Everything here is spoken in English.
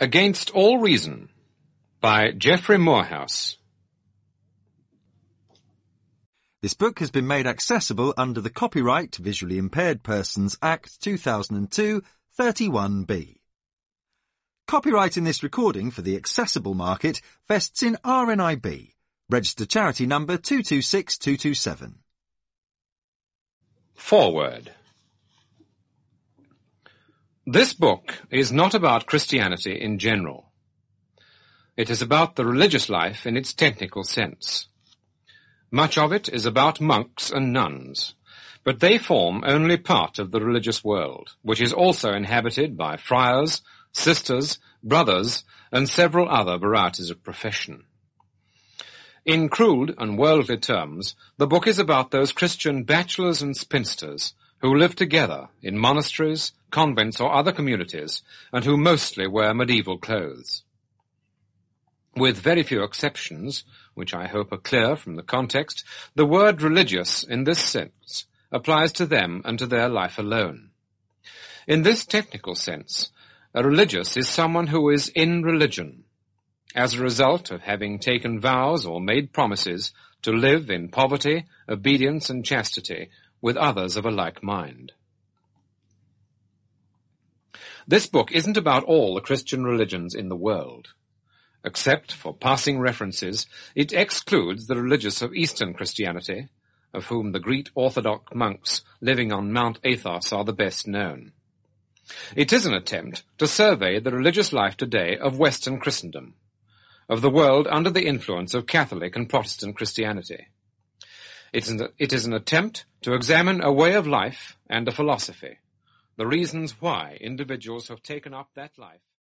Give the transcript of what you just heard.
Against All Reason by Geoffrey Moorhouse. This book has been made accessible under the Copyright Visually Impaired Persons Act 2002, 31B. Copyright in this recording for the accessible market vests in RNIB, registered charity number 226227. Foreword. This book is not about Christianity in general. It is about the religious life in its technical sense. Much of it is about monks and nuns, but they form only part of the religious world, which is also inhabited by friars, sisters, brothers, and several other varieties of profession. In crude and worldly terms, the book is about those Christian bachelors and spinsters who live together in monasteries, convents, or other communities, and who mostly wear medieval clothes. With very few exceptions, which I hope are clear from the context, the word religious in this sense applies to them and to their life alone. In this technical sense, a religious is someone who is in religion, as a result of having taken vows or made promises to live in poverty, obedience, and chastity with others of a like mind. This book isn't about all the Christian religions in the world. Except for passing references, it excludes the religious of Eastern Christianity, of whom the Greek Orthodox monks living on Mount Athos are the best known. It is an attempt to survey the religious life today of Western Christendom, of the world under the influence of Catholic and Protestant Christianity. It is an attempt to examine a way of life and a philosophy, the reasons why individuals have taken up that life